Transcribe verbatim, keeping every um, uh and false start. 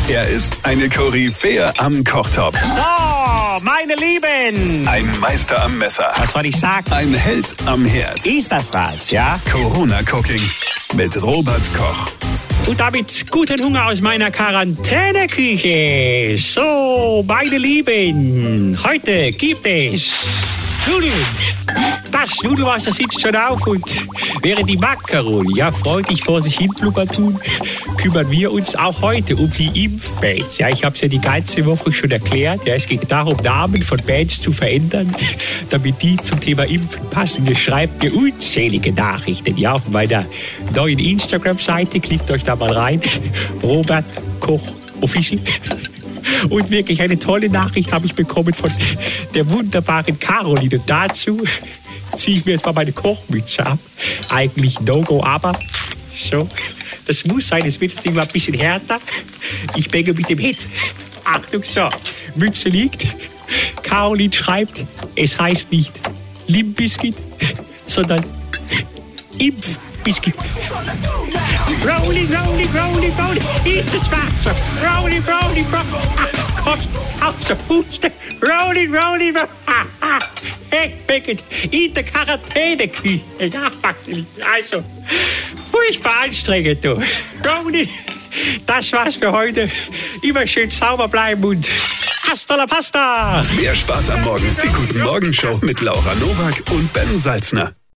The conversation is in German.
Er ist eine Koryphäe am Kochtopf. So, meine Lieben. Ein Meister am Messer. Was soll ich sagen? Ein Held am Herd. Ist das was, ja? Corona Cooking mit Robert Koch. Und damit guten Hunger aus meiner Quarantäneküche. So, meine Lieben, heute gibt es Nudeln. Das Nudelwasser sitzt schon auf und während die Makkaroni ja freundlich vor sich hin blubbern tun, kümmern wir uns auch heute um die Impfbands. Ja, ich habe es ja die ganze Woche schon erklärt. Ja, es geht darum, Namen von Bands zu verändern, damit die zum Thema Impfen passen. Ihr schreibt mir unzählige Nachrichten ja, auf meiner neuen Instagram-Seite. Klickt euch da mal rein. Robert Koch Official. Und wirklich eine tolle Nachricht habe ich bekommen von der wunderbaren Caroline. Und dazu ziehe ich mir jetzt mal meine Kochmütze ab. Eigentlich No-Go, aber so, das muss sein. Es wird jetzt mal ein bisschen härter. Ich bänge mit dem Hit. Achtung, so, Mütze liegt. Caroline schreibt, es heißt nicht Limp Bizkit, sondern Impfbizkit. Rolling, rolling, rolling, rolling, in das Wasser. Rolling, rolling, rolling. Kommst aus der Puste. Rolling, rolling, rolling. Hey, Beckett, in der Quarantäneküche. Ja, also, furchtbar anstrengend, du. Rolling, das war's für heute. Immer schön sauber bleiben und hasta la pasta. Mehr Spaß am Morgen. Die Guten Morgen Show mit Laura Nowak und Ben Salzner.